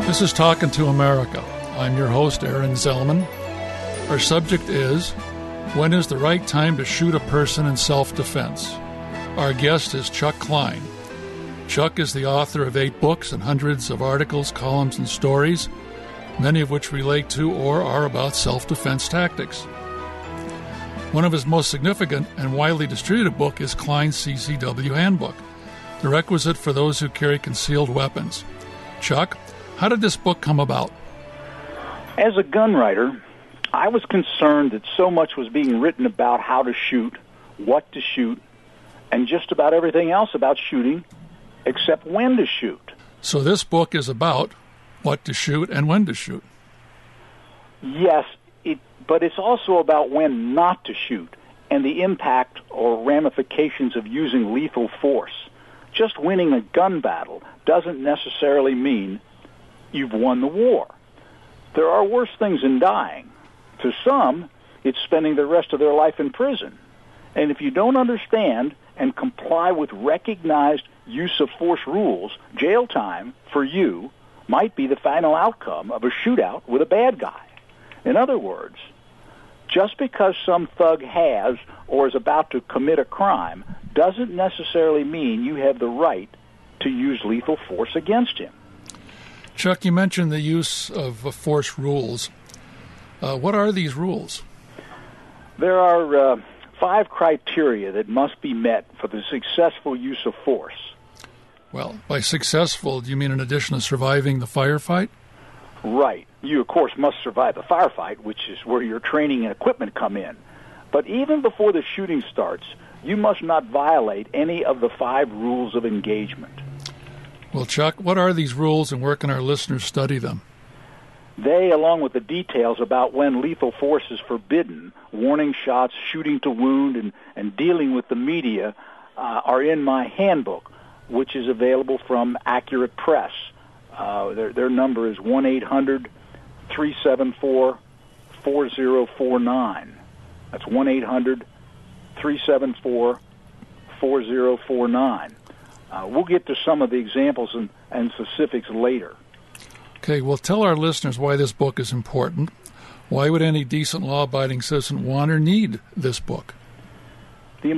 This is Talking to America. I'm your host, Aaron Zellman. Our subject is, when is the right time to shoot a person in self-defense? Our guest is Chuck Klein. Chuck is the author of 8 books and hundreds of articles, columns, and stories, many of which relate to or are about self-defense tactics. One of his most significant and widely distributed book is Klein's CCW Handbook, the requisite for those who carry concealed weapons. Chuck, how did this book come about? As a gun writer, I was concerned that so much was being written about how to shoot, what to shoot, and just about everything else about shooting, except when to shoot. So this book is about what to shoot and when to shoot. Yes, but it's also about when not to shoot and the impact or ramifications of using lethal force. Just winning a gun battle doesn't necessarily mean you've won the war. There are worse things than dying. To some, it's spending the rest of their life in prison. And if you don't understand and comply with recognized use of force rules, jail time for you might be the final outcome of a shootout with a bad guy. In other words, just because some thug has or is about to commit a crime doesn't necessarily mean you have the right to use lethal force against him. Chuck, you mentioned the use of force rules. What are these rules? There are 5 criteria that must be met for the successful use of force. Well, by successful, do you mean in addition to surviving the firefight? Right. You, of course, must survive the firefight, which is where your training and equipment come in. But even before the shooting starts, you must not violate any of the 5 rules of engagement. Well, Chuck, what are these rules and where can our listeners study them? They, along with the details about when lethal force is forbidden, warning shots, shooting to wound, and dealing with the media, are in my handbook, which is available from Accurate Press. Their number is 1-800-374-4049. That's 1-800-374-4049. We'll get to some of the examples and specifics later. Okay, well, tell our listeners why this book is important. Why would any decent law-abiding citizen want or need this book? The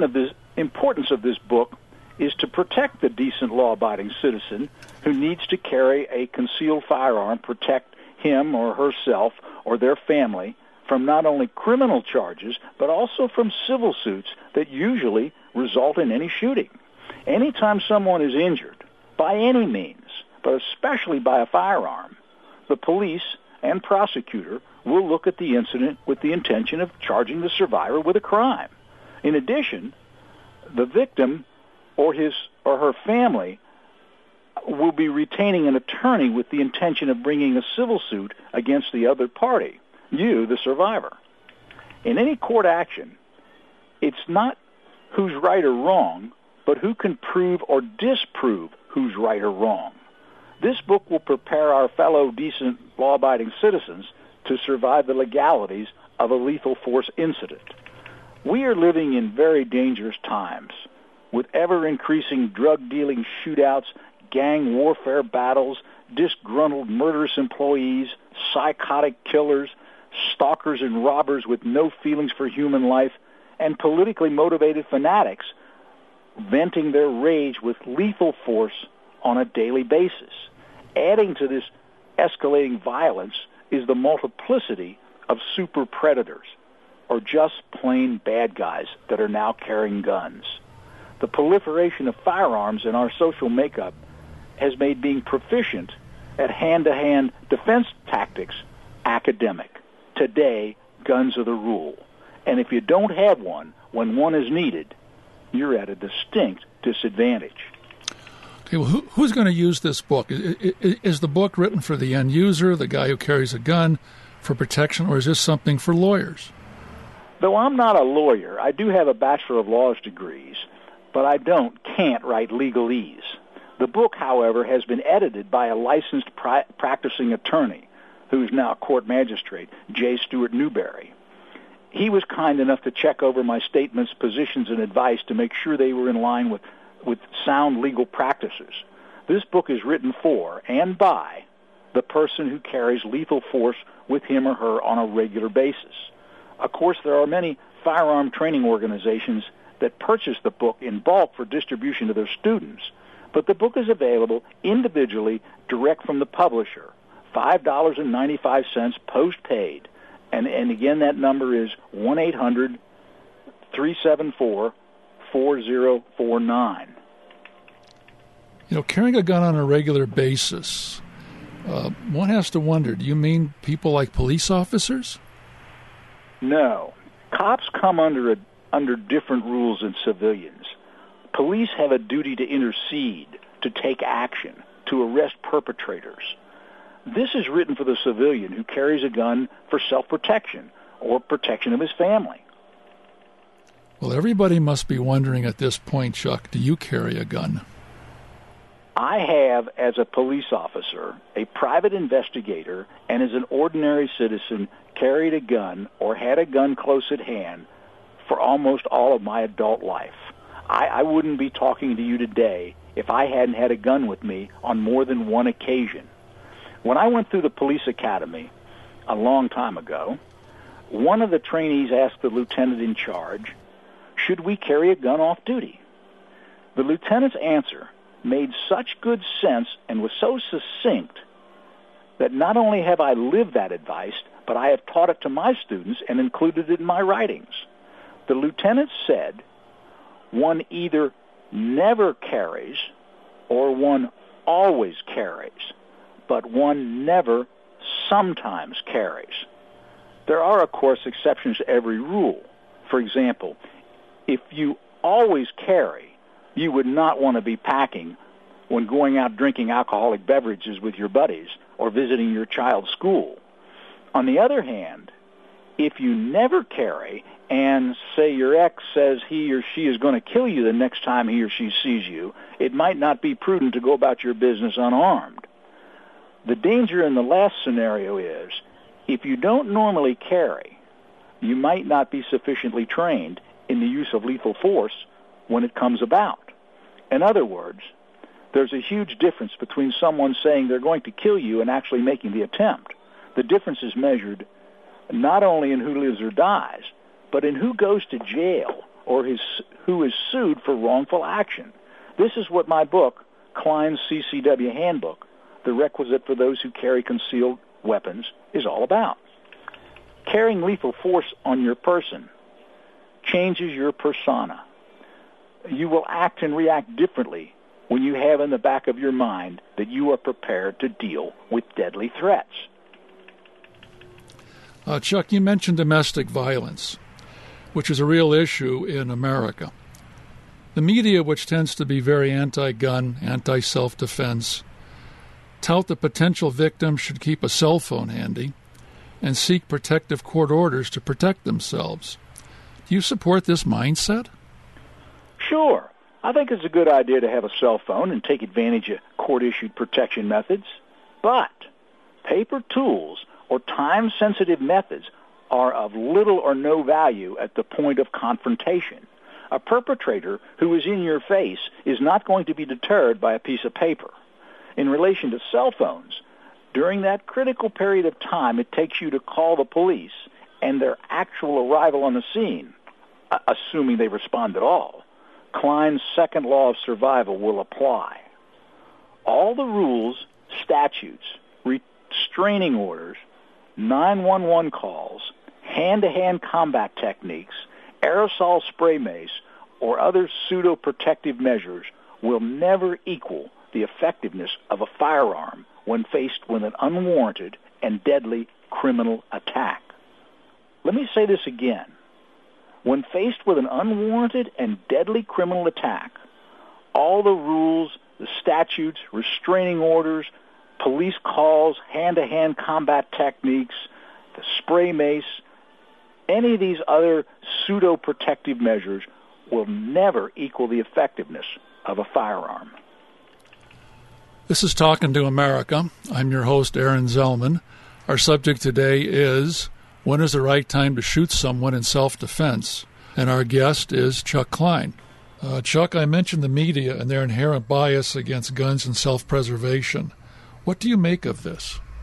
importance of this book is to protect the decent law-abiding citizen who needs to carry a concealed firearm, protect him or herself or their family from not only criminal charges, but also from civil suits that usually result in any shooting. Anytime someone is injured, by any means, but especially by a firearm, the police and prosecutor will look at the incident with the intention of charging the survivor with a crime. In addition, the victim or his or her family will be retaining an attorney with the intention of bringing a civil suit against the other party, you, the survivor. In any court action, it's not who's right or wrong, but who can prove or disprove who's right or wrong. This book will prepare our fellow decent law-abiding citizens to survive the legalities of a lethal force incident. We are living in very dangerous times, with ever-increasing drug-dealing shootouts, gang warfare battles, disgruntled murderous employees, psychotic killers, stalkers and robbers with no feelings for human life, and politically motivated fanatics venting their rage with lethal force on a daily basis. Adding to this escalating violence is the multiplicity of super predators, or just plain bad guys that are now carrying guns. The proliferation of firearms in our social makeup has made being proficient at hand-to-hand defense tactics academic. Today, guns are the rule. And if you don't have one when one is needed, you're at a distinct disadvantage. Okay, well, who's going to use this book? Is the book written for the end user, the guy who carries a gun, for protection, or is this something for lawyers? Though I'm not a lawyer, I do have a Bachelor of Laws degrees, but I can't write legalese. The book, however, has been edited by a licensed practicing attorney, who's now a court magistrate, J. Stewart Newberry. He was kind enough to check over my statements, positions, and advice to make sure they were in line with sound legal practices. This book is written for and by the person who carries lethal force with him or her on a regular basis. Of course, there are many firearm training organizations that purchase the book in bulk for distribution to their students, but the book is available individually direct from the publisher, $5.95 post-paid. And again, that number is 1-800-374-4049. Carrying a gun on a regular basis, one has to wonder, do you mean people like police officers? No. Cops come under different rules than civilians. Police have a duty to intercede, to take action, to arrest perpetrators. This is written for the civilian who carries a gun for self-protection or protection of his family. Well, everybody must be wondering at this point, Chuck, do you carry a gun? I have, as a police officer, a private investigator, and as an ordinary citizen, carried a gun or had a gun close at hand for almost all of my adult life. I wouldn't be talking to you today if I hadn't had a gun with me on more than one occasion. When I went through the police academy a long time ago, one of the trainees asked the lieutenant in charge, should we carry a gun off duty? The lieutenant's answer made such good sense and was so succinct that not only have I lived that advice, but I have taught it to my students and included it in my writings. The lieutenant said, one either never carries or one always carries, but one never sometimes carries. There are, of course, exceptions to every rule. For example, if you always carry, you would not want to be packing when going out drinking alcoholic beverages with your buddies or visiting your child's school. On the other hand, if you never carry and, say, your ex says he or she is going to kill you the next time he or she sees you, it might not be prudent to go about your business unarmed. The danger in the last scenario is, if you don't normally carry, you might not be sufficiently trained in the use of lethal force when it comes about. In other words, there's a huge difference between someone saying they're going to kill you and actually making the attempt. The difference is measured not only in who lives or dies, but in who goes to jail or who is sued for wrongful action. This is what my book, Klein's CCW Handbook, The Requisite for Those Who Carry Concealed Weapons, is all about. Carrying lethal force on your person changes your persona. You will act and react differently when you have in the back of your mind that you are prepared to deal with deadly threats. Chuck, you mentioned domestic violence, which is a real issue in America. The media, which tends to be very anti-gun, anti-self-defense, tout that potential victims should keep a cell phone handy and seek protective court orders to protect themselves. Do you support this mindset? Sure. I think it's a good idea to have a cell phone and take advantage of court-issued protection methods. But paper tools or time-sensitive methods are of little or no value at the point of confrontation. A perpetrator who is in your face is not going to be deterred by a piece of paper. In relation to cell phones, during that critical period of time it takes you to call the police and their actual arrival on the scene, assuming they respond at all, Klein's second law of survival will apply. All the rules, statutes, restraining orders, 911 calls, hand-to-hand combat techniques, aerosol spray mace, or other pseudo-protective measures will never equal the effectiveness of a firearm when faced with an unwarranted and deadly criminal attack. Let me say this again. When faced with an unwarranted and deadly criminal attack, all the rules, the statutes, restraining orders, police calls, hand-to-hand combat techniques, the spray mace, any of these other pseudo-protective measures will never equal the effectiveness of a firearm. This is Talking to America. I'm your host, Aaron Zellman. Our subject today is, when is the right time to shoot someone in self-defense? And our guest is Chuck Klein. Chuck, I mentioned the media and their inherent bias against guns and self-preservation. What do you make of this?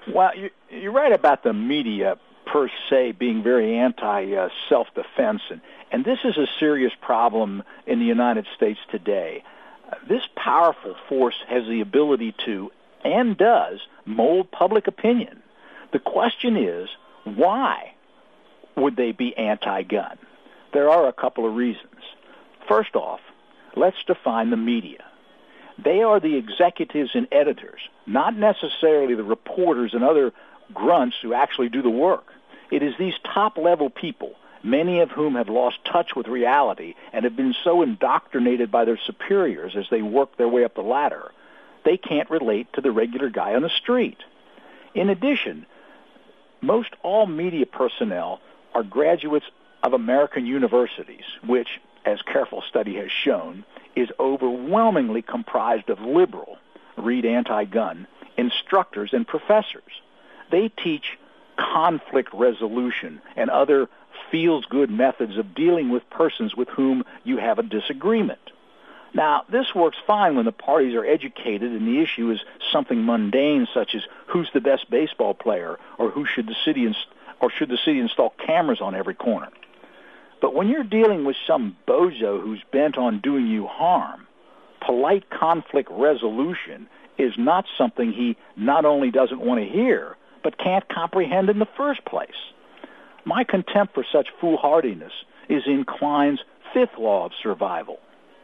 Well, you're right about the media per se being very anti-self-defense, and this is a serious problem in the United States today. This powerful force has the ability to, and does, mold public opinion. The question is, why would they be anti-gun? There are a couple of reasons. First off, let's define the media. They are the executives and editors, not necessarily the reporters and other grunts who actually do the work. It is these top-level people, many of whom have lost touch with reality and have been so indoctrinated by their superiors as they work their way up the ladder, they can't relate to the regular guy on the street. In addition, most all media personnel are graduates of American universities, which, as careful study has shown, is overwhelmingly comprised of liberal, read anti-gun, instructors and professors. They teach conflict resolution and other feels-good methods of dealing with persons with whom you have a disagreement. Now, this works fine when the parties are educated and the issue is something mundane, such as who's the best baseball player or should the city install cameras on every corner. But when you're dealing with some bozo who's bent on doing you harm, polite conflict resolution is not something he not only doesn't want to hear, but can't comprehend in the first place. My contempt for such foolhardiness is in Klein's fifth law of survival.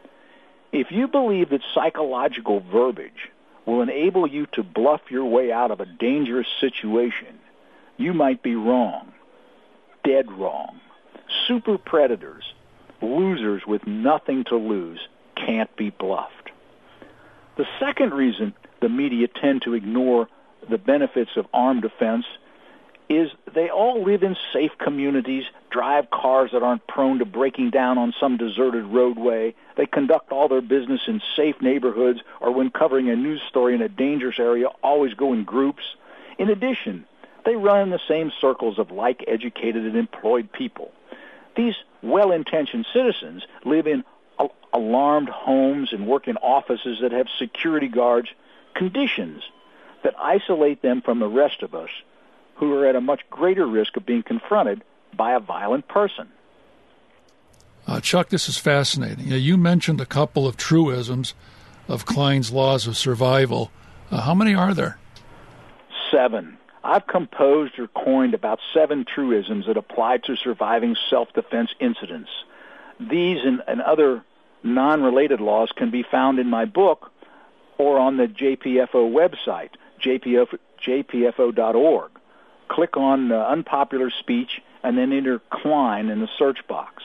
If you believe that psychological verbiage will enable you to bluff your way out of a dangerous situation, you might be wrong, dead wrong. Super predators, losers with nothing to lose, can't be bluffed. The second reason the media tend to ignore the benefits of armed defense is they all live in safe communities, drive cars that aren't prone to breaking down on some deserted roadway. They conduct all their business in safe neighborhoods, or when covering a news story in a dangerous area, always go in groups. In addition, they run in the same circles of like-educated and employed people. These well-intentioned citizens live in alarmed homes and work in offices that have security guards, conditions that isolate them from the rest of us who are at a much greater risk of being confronted by a violent person. Chuck, this is fascinating. You mentioned a couple of truisms of Klein's laws of survival. How many are there? 7. I've composed or coined about 7 truisms that apply to surviving self-defense incidents. These and other non-related laws can be found in my book or on the JPFO website, jpfo.org. Click on unpopular speech and then enter Klein in the search box.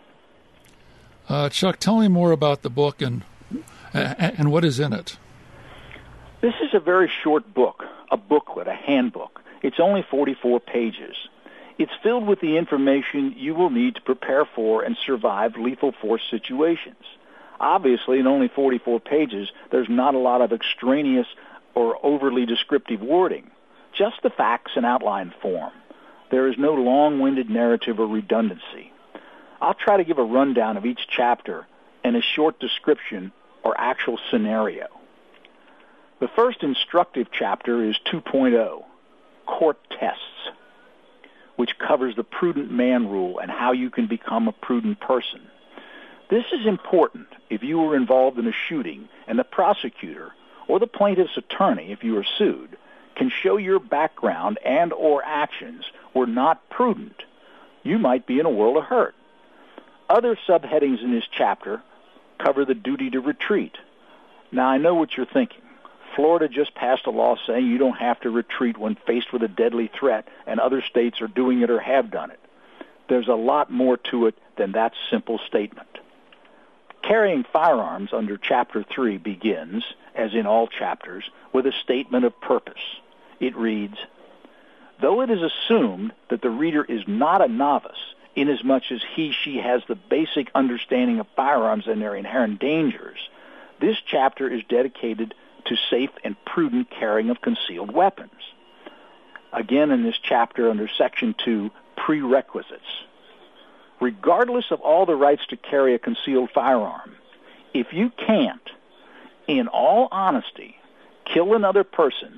Chuck, tell me more about the book and what is in it. This is a very short book, a booklet, a handbook. It's only 44 pages. It's filled with the information you will need to prepare for and survive lethal force situations. Obviously, in only 44 pages, there's not a lot of extraneous or overly descriptive wording, just the facts in outline form. There is no long-winded narrative or redundancy. I'll try to give a rundown of each chapter and a short description or actual scenario. The first instructive chapter is 2.0, Court Tests, which covers the prudent man rule and how you can become a prudent person. This is important if you were involved in a shooting and the prosecutor or the plaintiff's attorney, if you are sued, can show your background and or actions were not prudent. You might be in a world of hurt. Other subheadings in this chapter cover the duty to retreat. Now, I know what you're thinking. Florida just passed a law saying you don't have to retreat when faced with a deadly threat, and other states are doing it or have done it. There's a lot more to it than that simple statement. Carrying firearms under Chapter 3 begins, as in all chapters, with a statement of purpose. It reads, though it is assumed that the reader is not a novice, inasmuch as she has the basic understanding of firearms and their inherent dangers, this chapter is dedicated to safe and prudent carrying of concealed weapons. Again, in this chapter under Section 2, Prerequisites. Regardless of all the rights to carry a concealed firearm, if you can't, in all honesty, kill another person,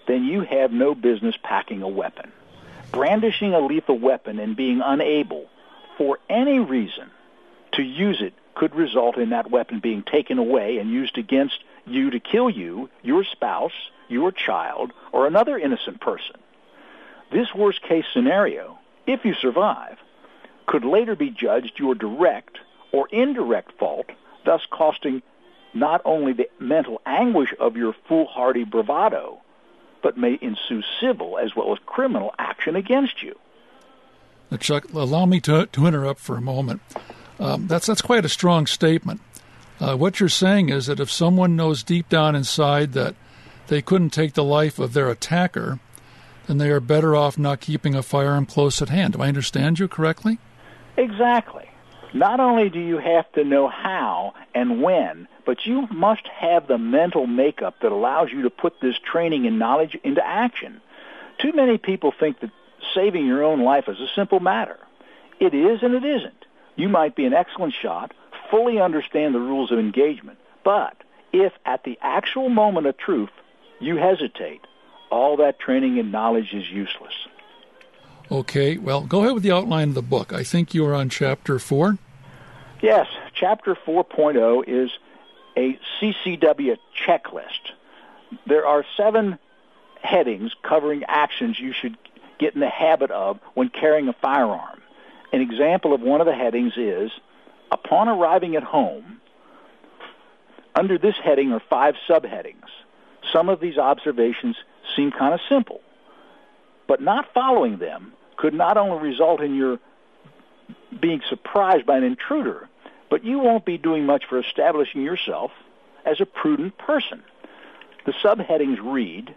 then you have no business packing a weapon. Brandishing a lethal weapon and being unable, for any reason, to use it could result in that weapon being taken away and used against you to kill you, your spouse, your child, or another innocent person. This worst-case scenario, if you survive, could later be judged your direct or indirect fault, thus costing not only the mental anguish of your foolhardy bravado, but may ensue civil as well as criminal action against you. Now, Chuck, allow me to interrupt for a moment. That's quite a strong statement. What you're saying is that if someone knows deep down inside that they couldn't take the life of their attacker, then they are better off not keeping a firearm close at hand. Do I understand you correctly? Exactly. Not only do you have to know how and when, but you must have the mental makeup that allows you to put this training and knowledge into action. Too many people think that saving your own life is a simple matter. It is and it isn't. You might be an excellent shot, fully understand the rules of engagement, but if at the actual moment of truth you hesitate, all that training and knowledge is useless. Okay, well, go ahead with the outline of the book. I think you are on Chapter 4. Yes, Chapter 4.0 is a CCW checklist. There are 7 headings covering actions you should get in the habit of when carrying a firearm. An example of one of the headings is, upon arriving at home, under this heading are 5 subheadings. Some of these observations seem kind of simple, but not following them could not only result in your being surprised by an intruder, but you won't be doing much for establishing yourself as a prudent person. The subheadings read,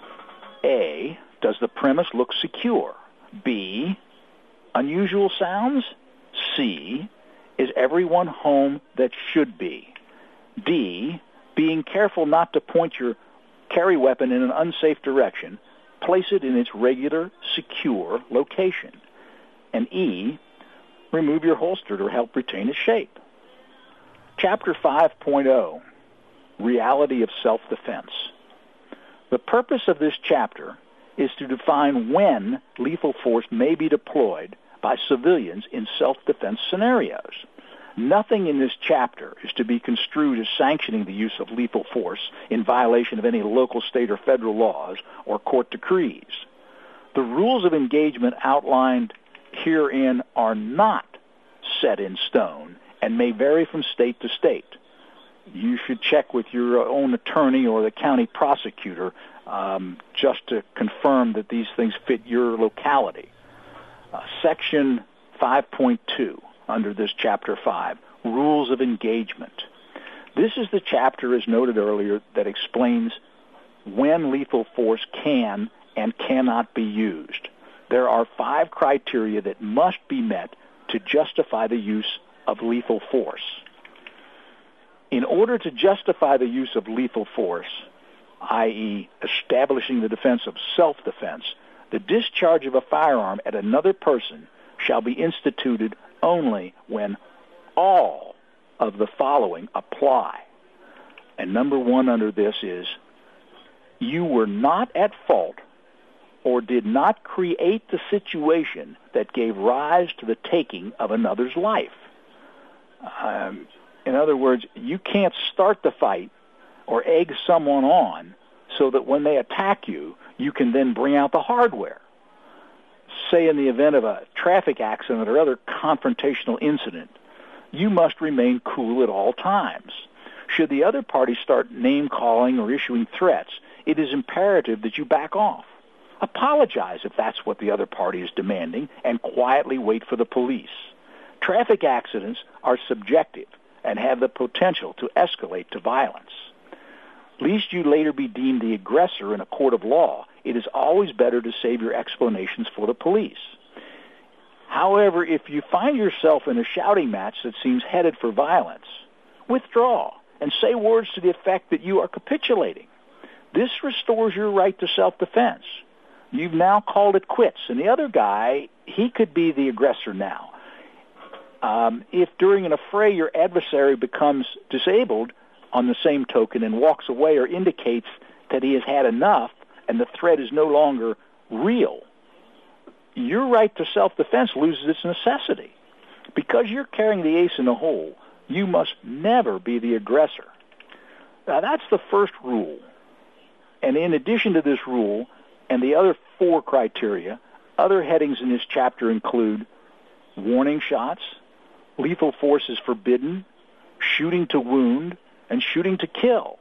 A, does the premise look secure? B, unusual sounds? C, is everyone home that should be? D, being careful not to point your carry weapon in an unsafe direction, place it in its regular, secure location. And E, remove your holster to help retain its shape. Chapter 5.0, Reality of Self-Defense. The purpose of this chapter is to define when lethal force may be deployed by civilians in self-defense scenarios. Nothing in this chapter is to be construed as sanctioning the use of lethal force in violation of any local, state, or federal laws or court decrees. The rules of engagement outlined herein are not set in stone and may vary from state to state. You should check with your own attorney or the county prosecutor just to confirm that these things fit your locality. Section 5.2 under this Chapter 5, Rules of Engagement. This is the chapter, as noted earlier, that explains when lethal force can and cannot be used. There are 5 criteria that must be met to justify the use of lethal force. In order to justify the use of lethal force, i.e. establishing the defense of self-defense, the discharge of a firearm at another person shall be instituted only when all of the following apply. And number 1 under this is, you were not at fault or did not create the situation that gave rise to the taking of another's life. In other words, you can't start the fight or egg someone on so that when they attack you, you can then bring out the hardware. Say in the event of a traffic accident or other confrontational incident, you must remain cool at all times. Should the other party start name-calling or issuing threats, it is imperative that you back off. Apologize if that's what the other party is demanding, and quietly wait for the police. Traffic accidents are subjective and have the potential to escalate to violence. Lest you later be deemed the aggressor in a court of law, it is always better to save your explanations for the police. However, if you find yourself in a shouting match that seems headed for violence, withdraw and say words to the effect that you are capitulating. This restores your right to self-defense. You've now called it quits, and the other guy, he could be the aggressor now. If during an affray your adversary becomes disabled on the same token and walks away or indicates that he has had enough and the threat is no longer real, your right to self-defense loses its necessity. Because you're carrying the ace in the hole, you must never be the aggressor. Now, that's the first rule. And in addition to this rule and the other 4 criteria, other headings in this chapter include warning shots, lethal force is forbidden, shooting to wound, and shooting to kill.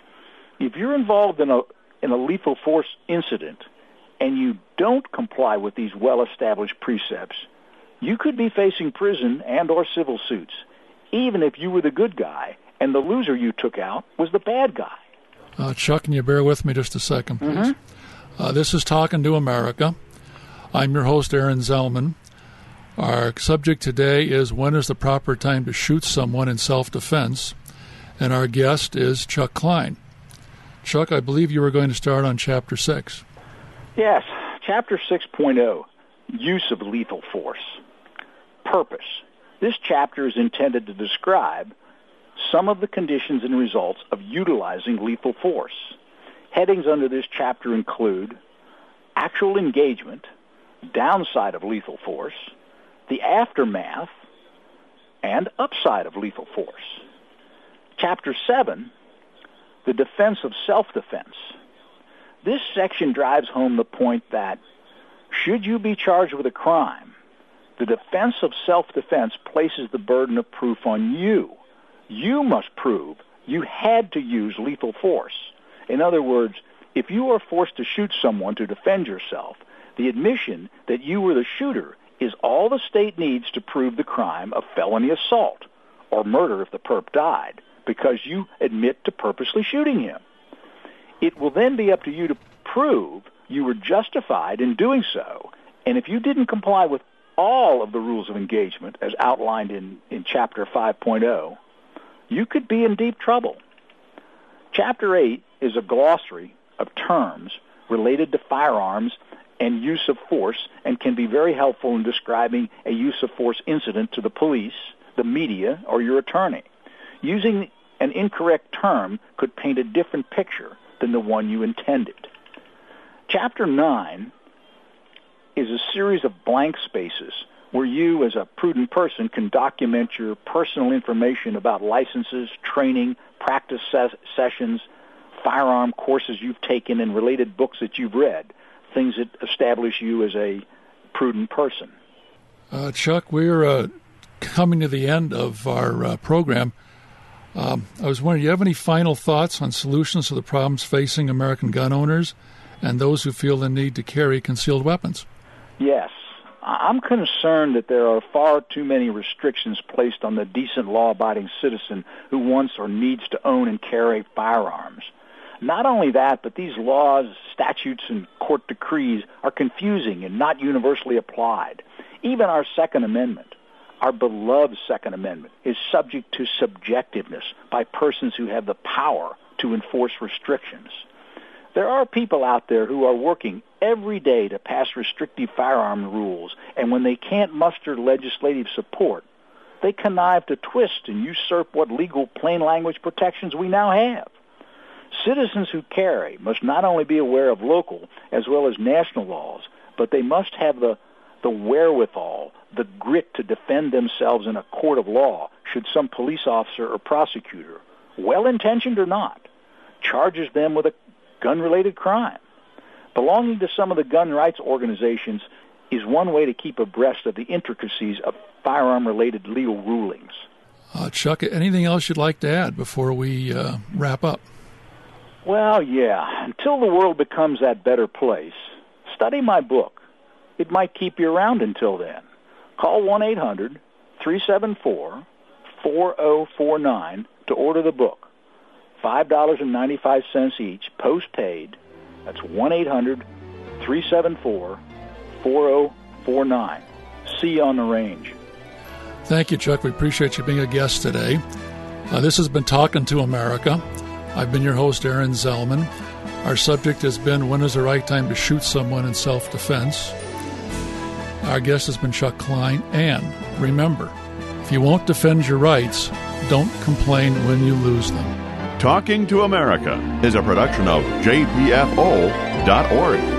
If you're involved in a lethal force incident and you don't comply with these well-established precepts, you could be facing prison and or civil suits, even if you were the good guy and the loser you took out was the bad guy. Chuck, can you bear with me just a second, please? This is Talking to America. I'm your host, Aaron Zellman. Our subject today is when is the proper time to shoot someone in self-defense, and our guest is Chuck Klein. Chuck, I believe you were going to start on Chapter 6. Yes, Chapter 6.0, Use of Lethal Force. Purpose. This chapter is intended to describe some of the conditions and results of utilizing lethal force. Headings under this chapter include actual engagement, downside of lethal force, the aftermath, and upside of lethal force. Chapter 7, the defense of self-defense. This section drives home the point that should you be charged with a crime, the defense of self-defense places the burden of proof on you. You must prove you had to use lethal force. In other words, if you are forced to shoot someone to defend yourself, the admission that you were the shooter is all the state needs to prove the crime of felony assault, or murder if the perp died, because you admit to purposely shooting him. It will then be up to you to prove you were justified in doing so, and if you didn't comply with all of the rules of engagement as outlined in Chapter 5.0, you could be in deep trouble. Chapter 8 is a glossary of terms related to firearms and use of force and can be very helpful in describing a use of force incident to the police, the media, or your attorney. Using an incorrect term could paint a different picture than the one you intended. Chapter 9 is a series of blank spaces where you, as a prudent person, can document your personal information about licenses, training, practice sessions, firearm courses you've taken, and related books that you've read, things that establish you as a prudent person. Chuck, we're coming to the end of our program. I was wondering, do you have any final thoughts on solutions to the problems facing American gun owners and those who feel the need to carry concealed weapons? Yes. I'm concerned that there are far too many restrictions placed on the decent law-abiding citizen who wants or needs to own and carry firearms. Not only that, but these laws, statutes, and court decrees are confusing and not universally applied. Even our Second Amendment, our beloved Second Amendment, is subject to subjectiveness by persons who have the power to enforce restrictions. There are people out there who are working every day to pass restrictive firearm rules, and when they can't muster legislative support, they connive to twist and usurp what legal plain language protections we now have. Citizens who carry must not only be aware of local as well as national laws, but they must have the wherewithal, the grit to defend themselves in a court of law should some police officer or prosecutor, well-intentioned or not, charges them with a gun-related crime. Belonging to some of the gun rights organizations is one way to keep abreast of the intricacies of firearm-related legal rulings. Chuck, anything else you'd like to add before we wrap up? Well, yeah. Until the world becomes that better place, study my book. It might keep you around until then. Call 1-800-374-4049 to order the book. $5.95 each, postpaid. That's 1-800-374-4049. See you on the range. Thank you, Chuck. We appreciate you being a guest today. This has been Talking to America. I've been your host, Aaron Zellman. Our subject has been when is the right time to shoot someone in self-defense. Our guest has been Chuck Klein. And remember, if you won't defend your rights, don't complain when you lose them. Talking to America is a production of jpfo.org.